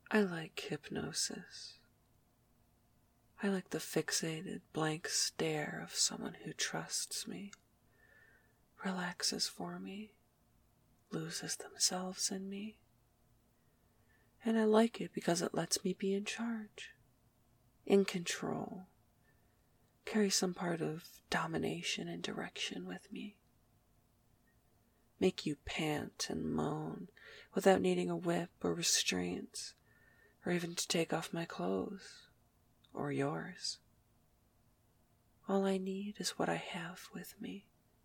I like hypnosis. I like the fixated, blank stare of someone who trusts me, relaxes for me, loses themselves in me. And I like it because it lets me be in charge, in control, carry some part of domination and direction with me. Make you pant and moan without needing a whip or restraints, or even to take off my clothes, or yours. All I need is what I have with me.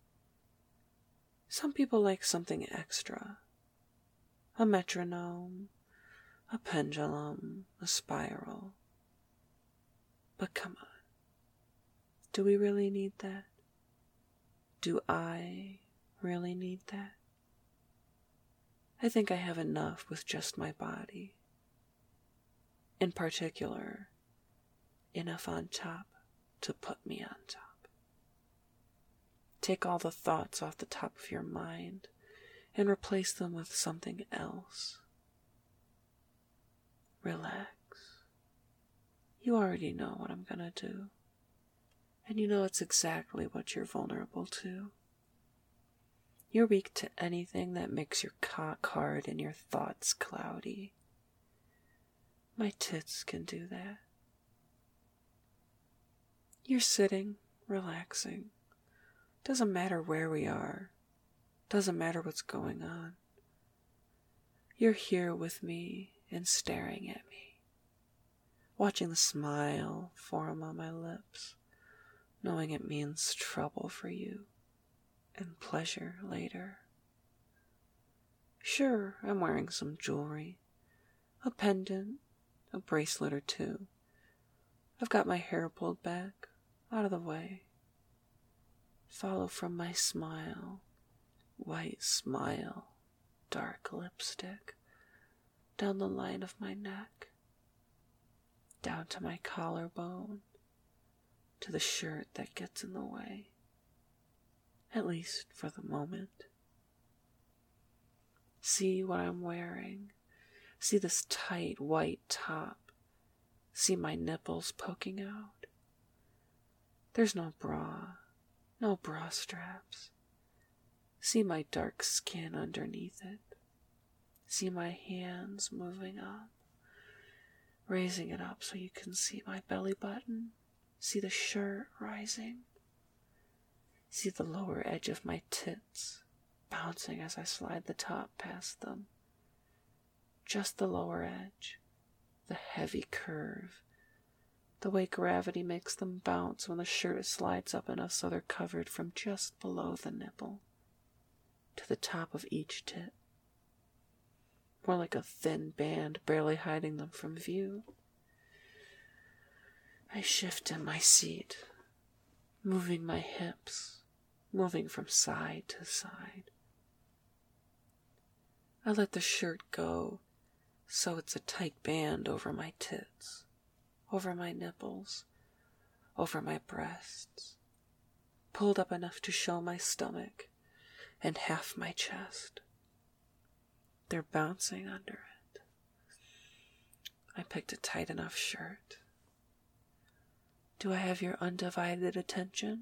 Some people like something extra. A metronome, a pendulum, a spiral. But come on. Do we really need that? Do I really need that? I think I have enough with just my body. In particular, enough on top to put me on top. Take all the thoughts off the top of your mind and replace them with something else. Relax. You already know what I'm gonna do. And you know it's exactly what you're vulnerable to. You're weak to anything that makes your cock hard and your thoughts cloudy. My tits can do that. You're sitting, relaxing. Doesn't matter where we are. Doesn't matter what's going on. You're here with me and staring at me. Watching the smile form on my lips, knowing it means trouble for you and pleasure later. Sure, I'm wearing some jewelry, a pendant, a bracelet or two. I've got my hair pulled back, out of the way. Follow from my smile, white smile, dark lipstick, down the line of my neck, down to my collarbone, to the shirt that gets in the way, at least for the moment. See what I'm wearing. See this tight white top. See my nipples poking out. There's no bra, no bra straps. See my dark skin underneath it. See my hands moving up, raising it up so you can see my belly button. See the shirt rising. See the lower edge of my tits bouncing as I slide the top past them. Just the lower edge, the heavy curve, the way gravity makes them bounce when the shirt slides up enough so they're covered from just below the nipple to the top of each tit. More like a thin band barely hiding them from view. I shift in my seat, moving my hips, moving from side to side. I let the shirt go so it's a tight band over my tits, over my nipples, over my breasts, pulled up enough to show my stomach and half my chest. They're bouncing under it. I picked a tight enough shirt. Do I have your undivided attention?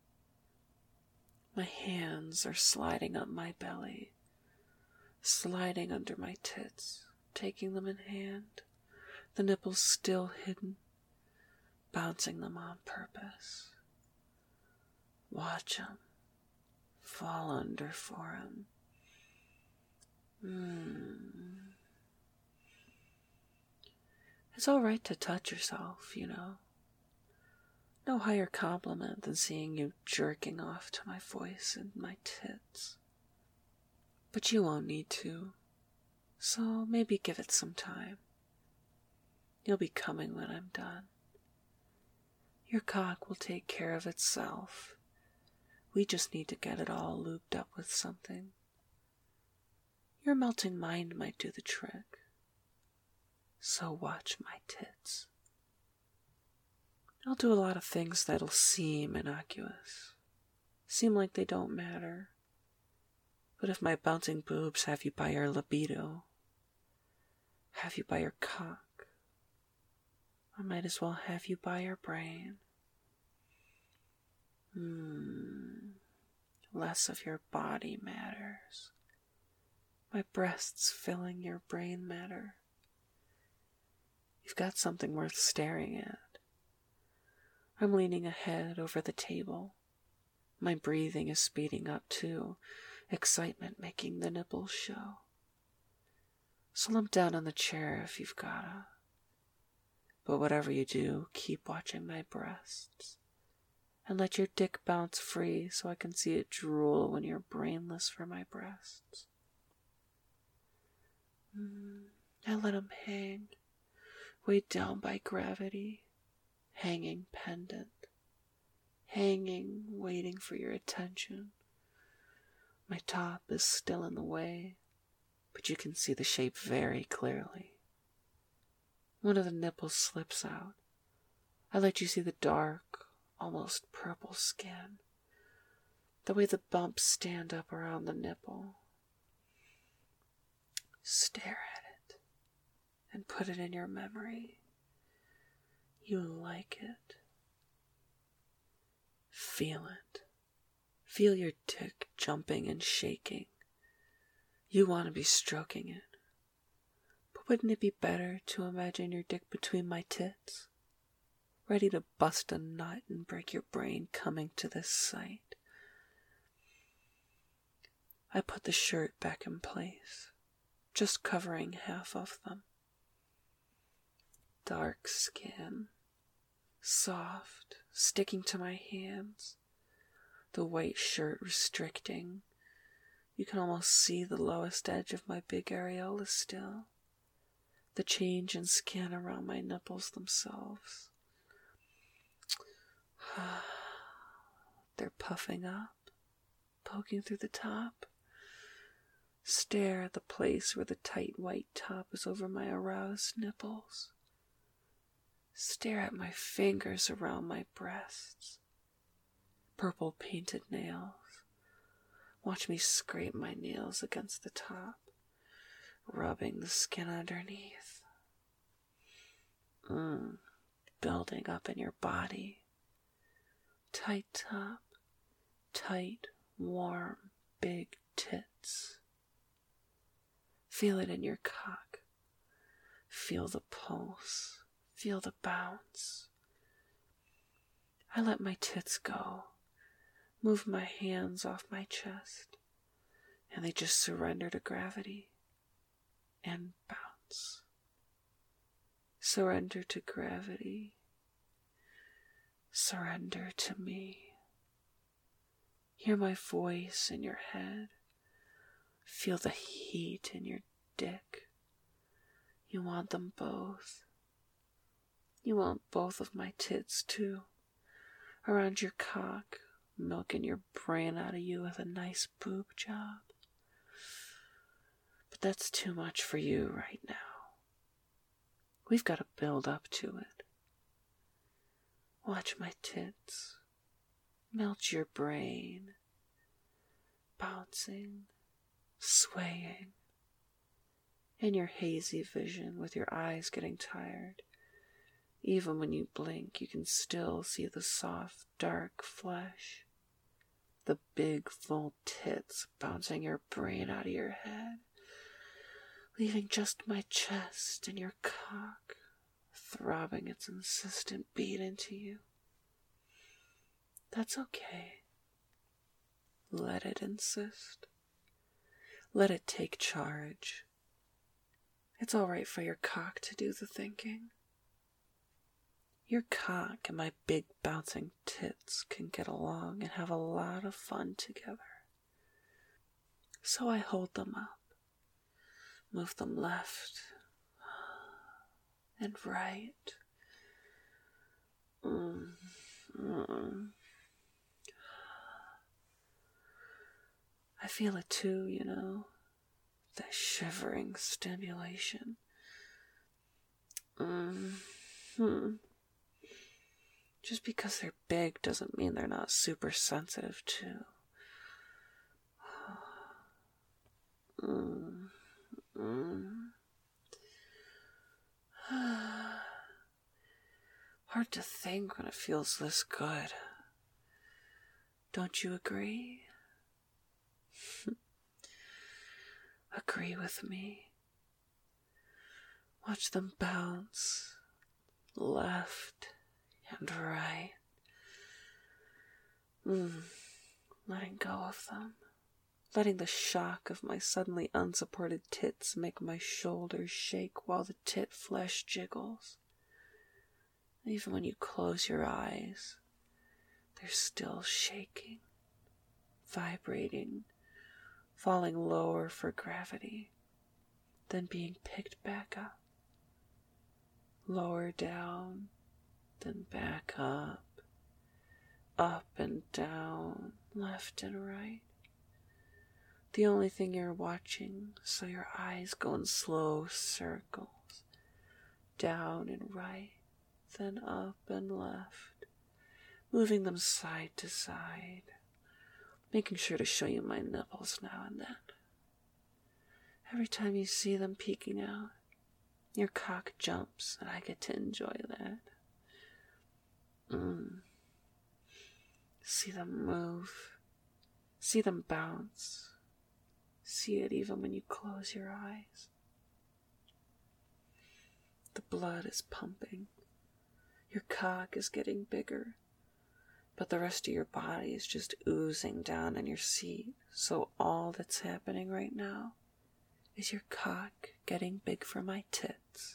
My hands are sliding up my belly, sliding under my tits, taking them in hand, the nipples still hidden, bouncing them on purpose. Watch 'em fall under for 'em. It's all right to touch yourself, you know. No higher compliment than seeing you jerking off to my voice and my tits. But you won't need to, so maybe give it some time. You'll be coming when I'm done. Your cock will take care of itself. We just need to get it all looped up with something. Your melting mind might do the trick. So watch my tits. I'll do a lot of things that'll seem innocuous, seem like they don't matter. But if my bouncing boobs have you by your libido, have you by your cock. I might as well have you by your brain. Less of your body matters. My breasts filling your brain matter. You've got something worth staring at. I'm leaning ahead over the table. My breathing is speeding up too, excitement making the nipples show. So limp down on the chair if you've gotta. But whatever you do, keep watching my breasts. And let your dick bounce free so I can see it drool when you're brainless for my breasts. I let him hang, weighed down by gravity, hanging pendant, hanging, waiting for your attention. My top is still in the way, but you can see the shape very clearly. One of the nipples slips out. I let you see the dark, almost purple skin, the way the bumps stand up around the nipple. Stare at it and put it in your memory. You like it. Feel it. Feel your dick jumping and shaking. You want to be stroking it. But wouldn't it be better to imagine your dick between my tits? Ready to bust a nut and break your brain coming to this sight. I put the shirt back in place, just covering half of them. Dark skin, soft, sticking to my hands, the white shirt restricting. You can almost see the lowest edge of my big areola still, the change in skin around my nipples themselves. They're puffing up, poking through the top. Stare at the place where the tight white top is over my aroused nipples. Stare at my fingers around my breasts. Purple painted nails. Watch me scrape my nails against the top, rubbing the skin underneath. Building up in your body. Tight top, tight, warm, big tits. Feel it in your cock. Feel the pulse. Feel the bounce. I let my tits go. Move my hands off my chest. And they just surrender to gravity. And bounce. Surrender to gravity. Surrender to me. Hear my voice in your head. Feel the heat in your dick. You want them both. You want both of my tits too. Around your cock, milking your brain out of you with a nice boob job. But that's too much for you right now. We've got to build up to it. Watch my tits. Melt your brain. Bouncing. Swaying. In your hazy vision with your eyes getting tired. Even when you blink, you can still see the soft, dark flesh. The big, full tits bouncing your brain out of your head. Leaving just my chest and your cock throbbing its insistent beat into you. That's okay. Let it insist. Let it take charge. It's all right for your cock to do the thinking. Your cock and my big bouncing tits can get along and have a lot of fun together. So I hold them up, move them left and right. I feel it too, you know, that shivering stimulation. Just because they're big doesn't mean they're not super sensitive too. Hard to think when it feels this good. Don't you agree? Agree with me. Watch them bounce left and right. Letting go of them. Letting the shock of my suddenly unsupported tits make my shoulders shake while the tit flesh jiggles. Even when you close your eyes, they're still shaking, vibrating, falling lower for gravity, then being picked back up. Lower down, then back up and down, left and right. The only thing you're watching, so your eyes go in slow circles, down and right, then up and left, moving them side to side, making sure to show you my nipples now and then. Every time you see them peeking out, your cock jumps and I get to enjoy that. See them move, see them bounce. See it even when you close your eyes. The blood is pumping. Your cock is getting bigger. But the rest of your body is just oozing down in your seat. So all that's happening right now is your cock getting big for my tits.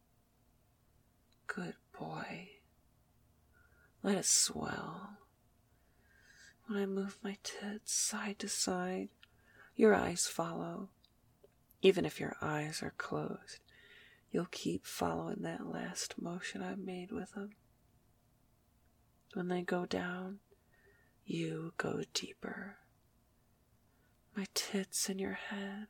Good boy. Let it swell. When I move my tits side to side, your eyes follow. Even if your eyes are closed, you'll keep following that last motion I made with them. When they go down, you go deeper. My tits in your head.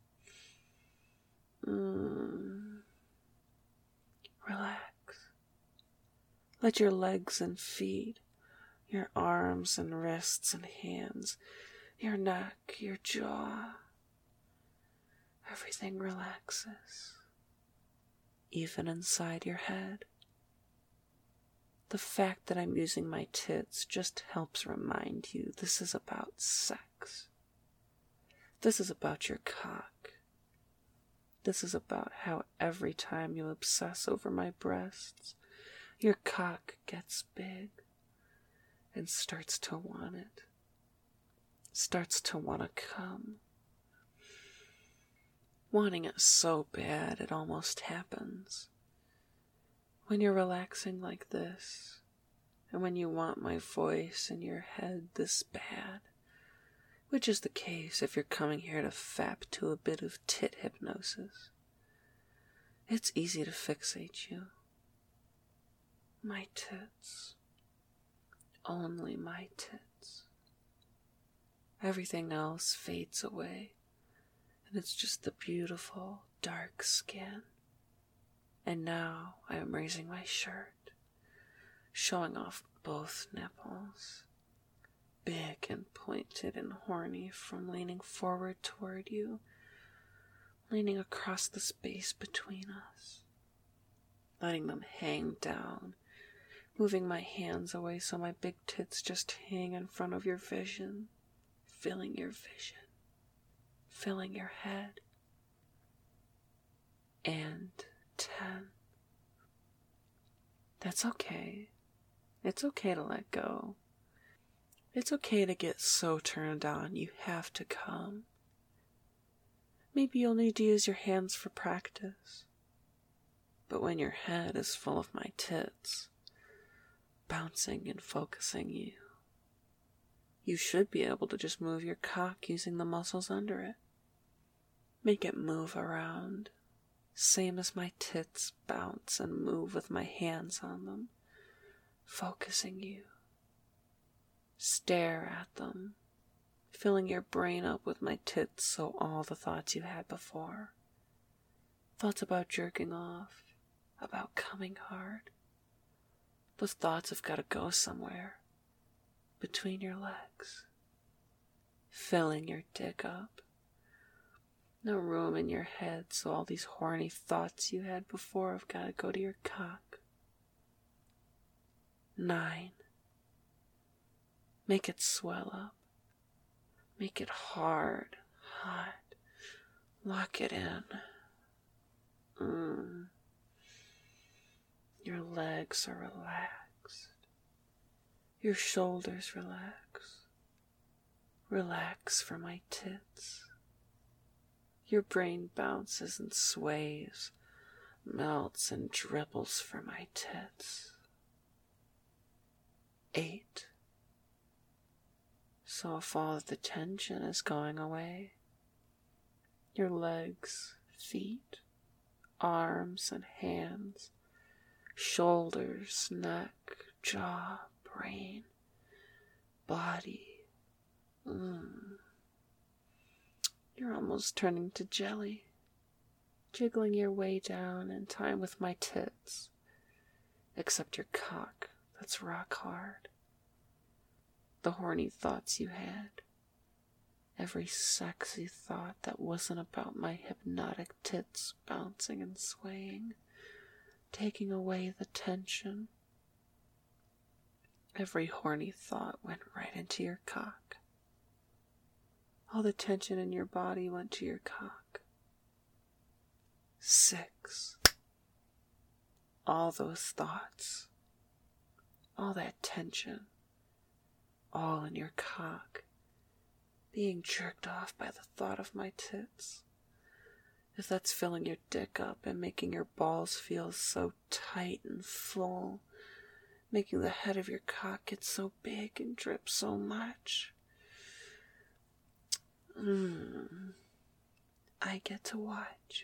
Relax. Let your legs and feet, your arms and wrists and hands, your neck, your jaw, everything relaxes, even inside your head. The fact that I'm using my tits just helps remind you this is about sex. This is about your cock. This is about how every time you obsess over my breasts, your cock gets big and starts to want it. Starts to want to come. Wanting it so bad it almost happens. When you're relaxing like this, and when you want my voice in your head this bad, which is the case if you're coming here to fap to a bit of tit hypnosis, it's easy to fixate you. My tits. Only my tits. Everything else fades away, and it's just the beautiful, dark skin. And now I am raising my shirt, showing off both nipples, big and pointed and horny from leaning forward toward you, leaning across the space between us, letting them hang down, moving my hands away so my big tits just hang in front of your vision, filling your vision, filling your head. And 10. That's okay. It's okay to let go. It's okay to get so turned on you have to come. Maybe you'll need to use your hands for practice. But when your head is full of my tits, bouncing and focusing you, you should be able to just move your cock using the muscles under it. Make it move around, same as my tits bounce and move with my hands on them, focusing you. Stare at them, filling your brain up with my tits so all the thoughts you had before, thoughts about jerking off, about coming hard, those thoughts have got to go somewhere, between your legs, filling your dick up. No room in your head, so all these horny thoughts you had before have got to go to your cock. 9. Make it swell up. Make it hard, hot. Lock it in. Your legs are relaxed. Your shoulders relax. Relax for my tits. Your brain bounces and sways, melts and dribbles for my tits. 8. So if all of the tension is going away, your legs, feet, arms and hands, shoulders, neck, jaw, brain, body. You're almost turning to jelly, jiggling your way down in time with my tits, except your cock that's rock hard. The horny thoughts you had, every sexy thought that wasn't about my hypnotic tits bouncing and swaying, taking away the tension. Every horny thought went right into your cock. All the tension in your body went to your cock. 6. All those thoughts, all that tension, all in your cock, being jerked off by the thought of my tits. If that's filling your dick up and making your balls feel so tight and full, making the head of your cock get so big and drip so much. I get to watch.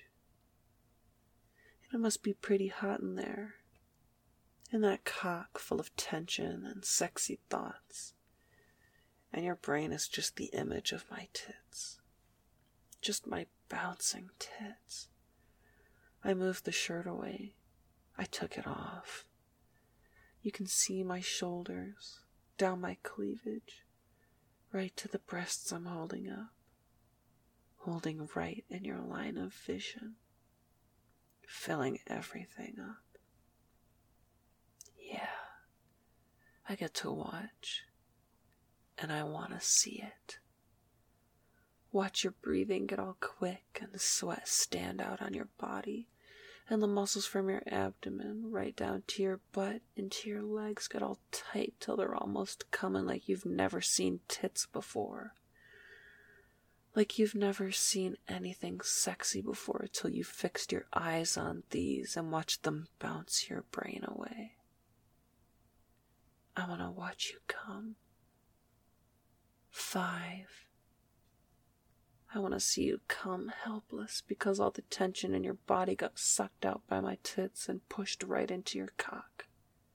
It must be pretty hot in there, in that cock full of tension and sexy thoughts. And your brain is just the image of my tits. Just my bouncing tits. I moved the shirt away. I took it off. You can see my shoulders, down my cleavage, right to the breasts I'm holding up. Holding right in your line of vision. Filling everything up. Yeah. I get to watch. And I want to see it. Watch your breathing get all quick and the sweat stand out on your body, and the muscles from your abdomen right down to your butt into your legs get all tight till they're almost coming like you've never seen tits before. Like you've never seen anything sexy before till you fixed your eyes on these and watched them bounce your brain away. I want to watch you come. 5. I want to see you come helpless because all the tension in your body got sucked out by my tits and pushed right into your cock.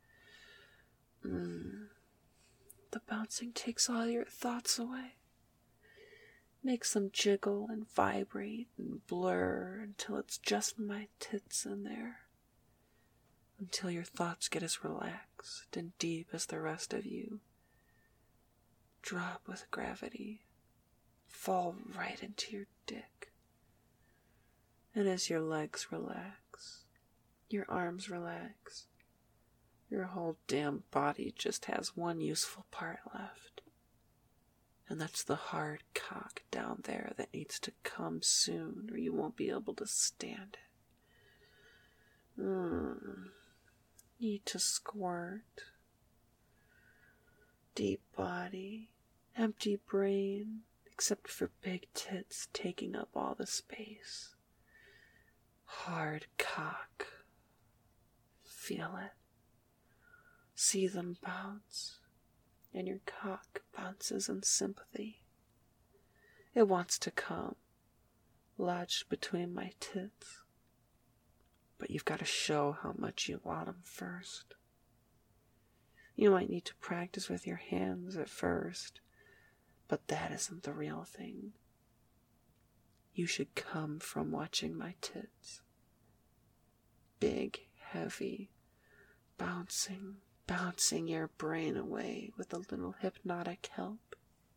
The bouncing takes all your thoughts away. Makes them jiggle and vibrate and blur until it's just my tits in there. Until your thoughts get as relaxed and deep as the rest of you. Drop with gravity. Fall right into your dick. And as your legs relax, your arms relax, your whole damn body just has one useful part left. And that's the hard cock down there that needs to come soon or you won't be able to stand it. Need to squirt. Deep body, empty brain, except for big tits taking up all the space. Hard cock. Feel it. See them bounce. And your cock bounces in sympathy. It wants to come, lodged between my tits. But you've got to show how much you want them first. You might need to practice with your hands at first, but that isn't the real thing. You should come from watching my tits. Big, heavy, bouncing your brain away with a little hypnotic help.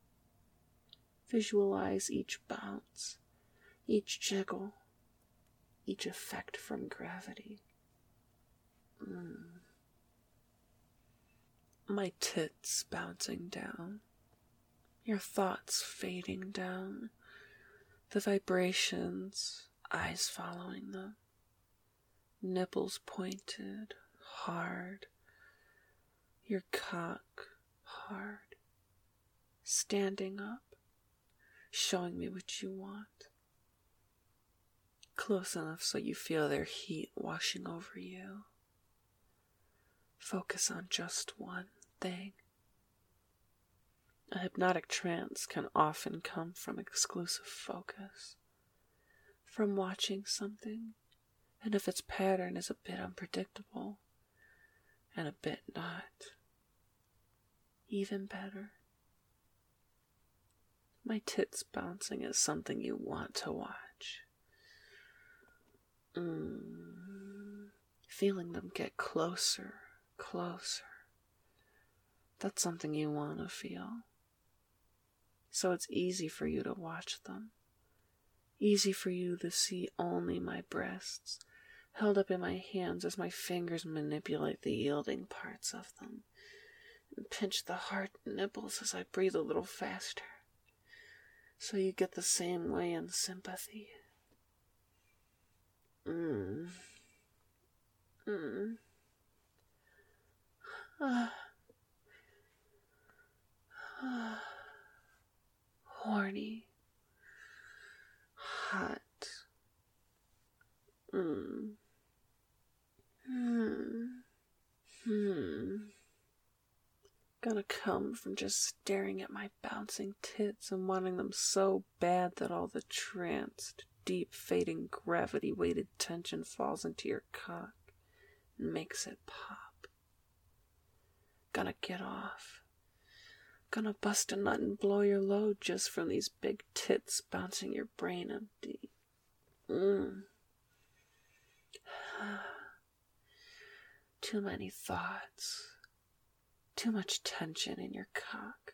Visualize each bounce, each jiggle, each effect from gravity. My tits bouncing down, your thoughts fading down, the vibrations, eyes following them, nipples pointed, hard, your cock hard, standing up, showing me what you want, close enough so you feel their heat washing over you. Focus on just one thing. A hypnotic trance can often come from exclusive focus, from watching something, and if its pattern is a bit unpredictable, and a bit not, even better. My tits bouncing is something you want to watch. Feeling them get closer. That's something you want to feel. So it's easy for you to watch them. Easy for you to see only my breasts, held up in my hands as my fingers manipulate the yielding parts of them, and pinch the hard nipples as I breathe a little faster, so you get the same way in sympathy. Horny, hot, Gonna come from just staring at my bouncing tits and wanting them so bad that all the tranced, deep, fading, gravity-weighted tension falls into your cock and makes it pop. Gonna get off. Gonna bust a nut and blow your load just from these big tits bouncing your brain empty. Too many thoughts. Too much tension in your cock.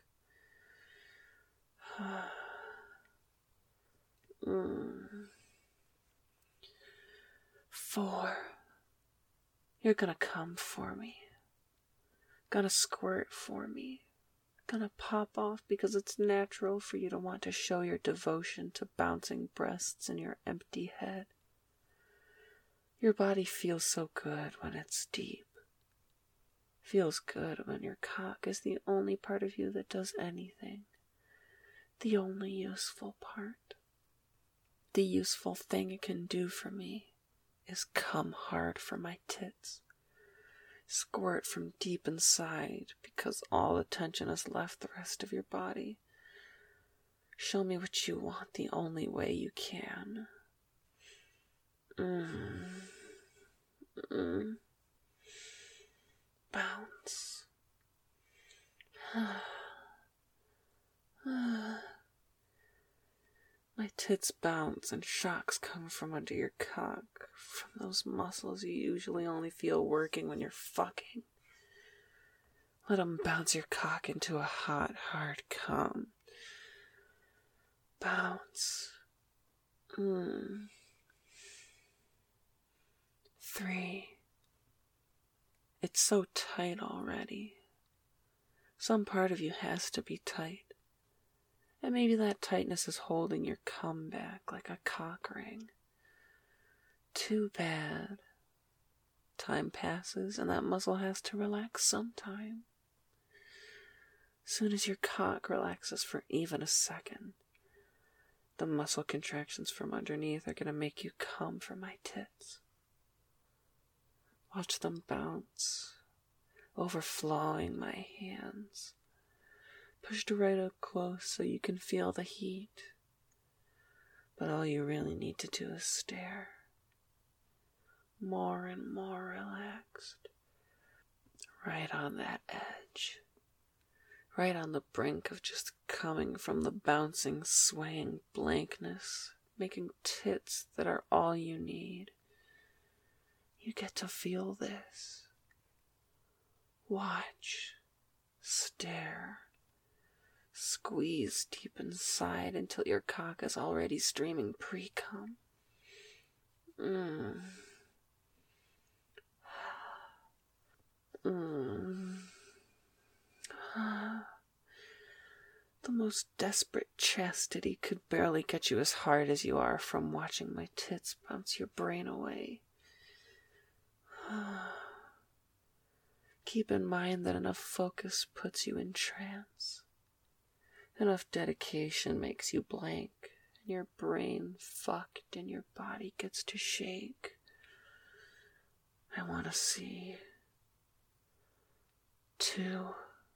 4. You're gonna come for me. Gonna squirt for me. Gonna pop off because it's natural for you to want to show your devotion to bouncing breasts in your empty head. Your body feels so good when it's deep. Feels good when your cock is the only part of you that does anything. The only useful part. The useful thing it can do for me is come hard for my tits. Squirt from deep inside because all the tension has left the rest of your body. Show me what you want the only way you can. Bounce. My tits bounce and shocks come from under your cock, from those muscles you usually only feel working when you're fucking. Let 'em bounce your cock into a hot, hard cum. Bounce. 3. It's so tight already. Some part of you has to be tight. And maybe that tightness is holding your cum back like a cock ring. Too bad. Time passes and that muscle has to relax sometime. Soon as your cock relaxes for even a second, the muscle contractions from underneath are going to make you come for my tits. Watch them bounce, overflowing my hands. Pushed right up close so you can feel the heat. But all you really need to do is stare. More and more relaxed. Right on that edge. Right on the brink of just coming from the bouncing, swaying blankness, making tits that are all you need. You get to feel this. Watch. Stare. Squeeze deep inside until your cock is already streaming pre-cum. most desperate chastity could barely get you as hard as you are from watching my tits bounce your brain away. Keep in mind that enough focus puts you in trance. Enough dedication makes you blank, and your brain fucked and your body gets to shake. I want to see. 2.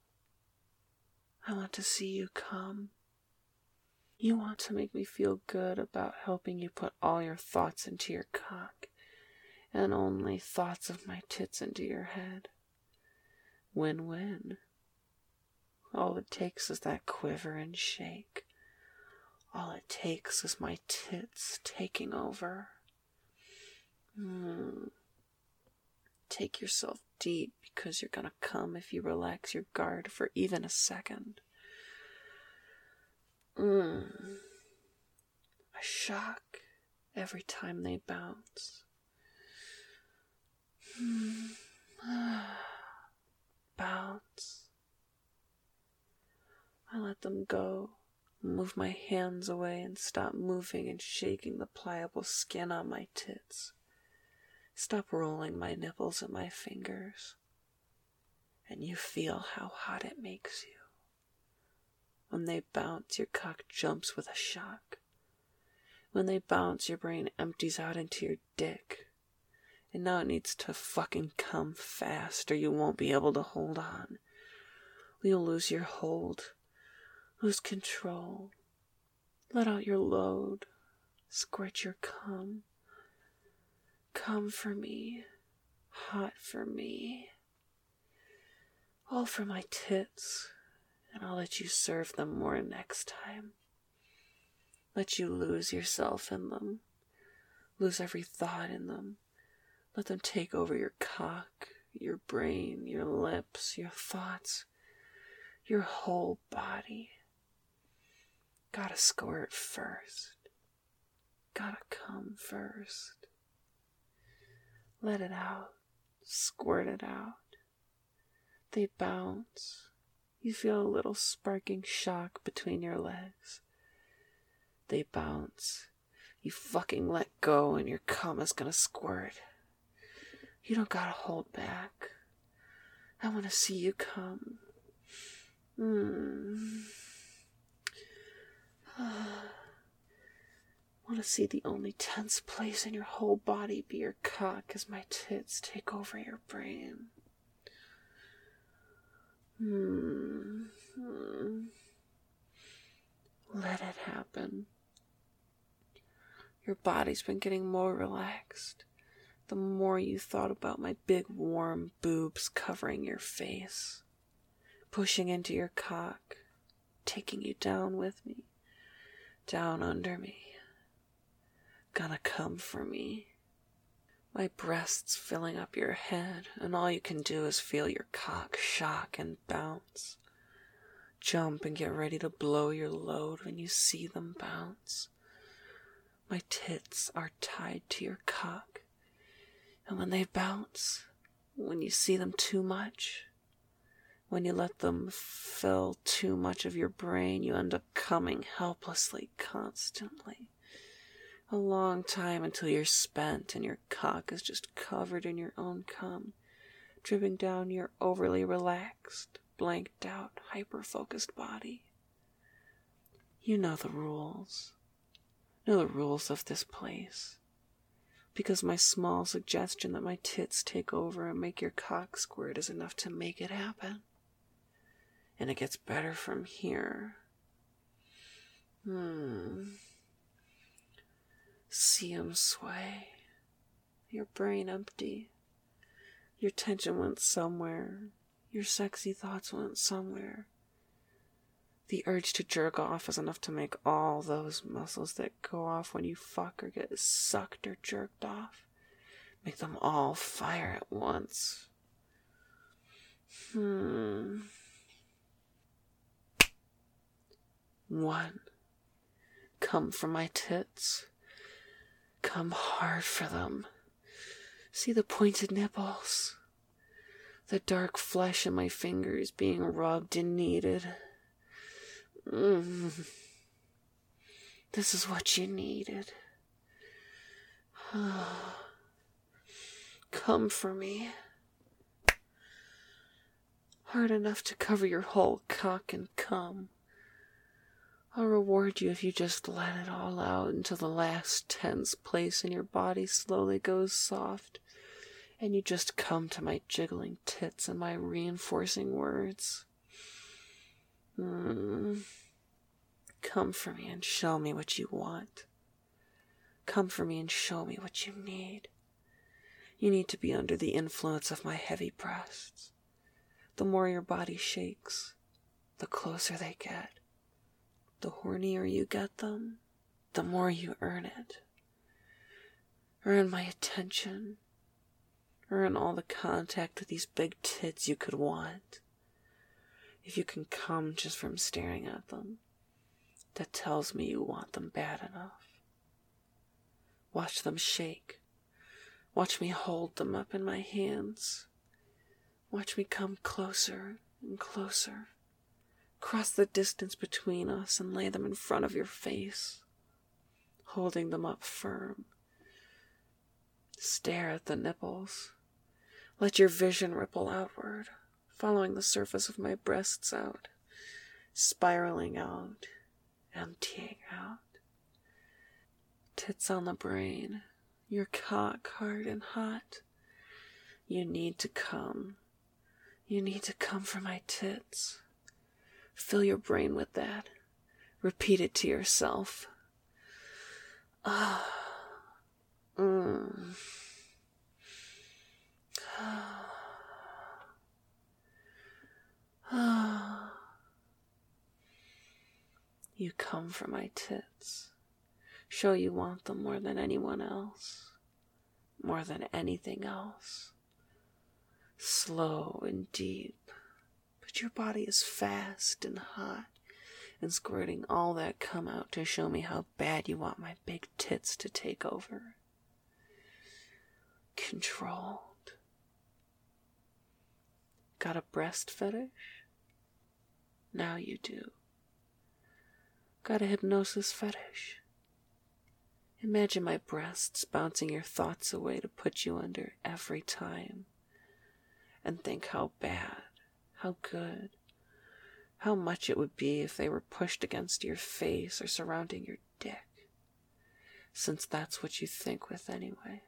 I want to see you come. You want to make me feel good about helping you put all your thoughts into your cock, and only thoughts of my tits into your head. Win-win. All it takes is that quiver and shake. All it takes is my tits taking over. Take yourself deep, because you're gonna come if you relax your guard for even a second. A shock every time they bounce. Bounce. I let them go, move my hands away and stop moving and shaking the pliable skin on my tits. Stop rolling my nipples and my fingers. And you feel how hot it makes you. When they bounce, your cock jumps with a shock. When they bounce, your brain empties out into your dick. And now it needs to fucking come fast or you won't be able to hold on. You'll lose your hold. Lose control. Let out your load. Squirt your cum. Come for me. Hot for me. All for my tits. And I'll let you serve them more next time. Let you lose yourself in them. Lose every thought in them. Let them take over your cock, your brain, your lips, your thoughts, your whole body. Gotta squirt first. Gotta come first. Let it out. Squirt it out. They bounce. You feel a little sparking shock between your legs. They bounce. You fucking let go and your cum is gonna squirt. You don't gotta hold back. I want to see you come. I want to see the only tense place in your whole body be your cock as my tits take over your brain. Let it happen. Your body's been getting more relaxed. The more you thought about my big warm boobs covering your face, pushing into your cock, taking you down with me, down under me, gonna come for me. My breasts filling up your head, and all you can do is feel your cock shock and bounce. Jump and get ready to blow your load when you see them bounce. My tits are tied to your cock. And when they bounce, when you see them too much, when you let them fill too much of your brain, you end up coming helplessly, constantly. A long time until you're spent and your cock is just covered in your own cum, dripping down your overly relaxed, blanked out, hyper-focused body. You know the rules. Know the rules of this place. Because my small suggestion that my tits take over and make your cock squirt is enough to make it happen. And it gets better from here. See 'em sway. Your brain empty. Your tension went somewhere. Your sexy thoughts went somewhere. The urge to jerk off is enough to make all those muscles that go off when you fuck or get sucked or jerked off, make them all fire at once. 1. Come for my tits. Come hard for them. See the pointed nipples. The dark flesh in my fingers being rubbed and kneaded. This is what you needed. Come for me. Hard enough to cover your whole cock and cum. I'll reward you if you just let it all out until the last tense place in your body slowly goes soft, and you just come to my jiggling tits and my reinforcing words. Come for me and show me what you want. Come for me and show me what you need. You need to be under the influence of my heavy breasts. The more your body shakes, the closer they get. The hornier you get them, the more you earn it. Earn my attention. Earn all the contact with these big tits you could want. If you can come just from staring at them, that tells me you want them bad enough. Watch them shake. Watch me hold them up in my hands. Watch me come closer and closer. Cross the distance between us and lay them in front of your face, holding them up firm. Stare at the nipples. Let your vision ripple outward, following the surface of my breasts out, spiraling out, emptying out. Tits on the brain, your cock hard and hot. You need to come. You need to come for my tits. Fill your brain with that. Repeat it to yourself. You come for my tits. Show you want them more than anyone else. More than anything else. Slow and deep. But your body is fast and hot and squirting all that cum out to show me how bad you want my big tits to take over. Controlled. Got a breast fetish? Now you do. Got a hypnosis fetish? Imagine my breasts bouncing your thoughts away to put you under every time. And think how bad, how good, how much it would be if they were pushed against your face or surrounding your dick, since that's what you think with anyway.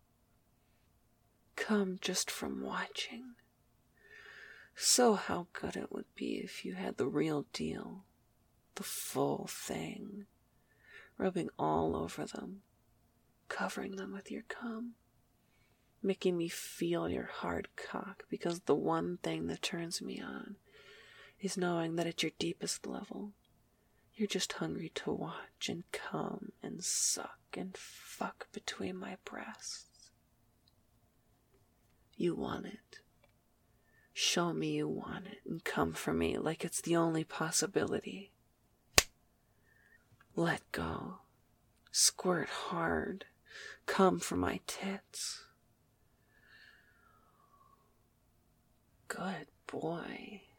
Come just from watching. So how good it would be if you had the real deal, the full thing, rubbing all over them, covering them with your cum, making me feel your hard cock, because the one thing that turns me on is knowing that at your deepest level, you're just hungry to watch and come and suck and fuck between my breasts. You want it. Show me you want it and come for me like it's the only possibility. Let go. Squirt hard. Come for my tits. Good boy.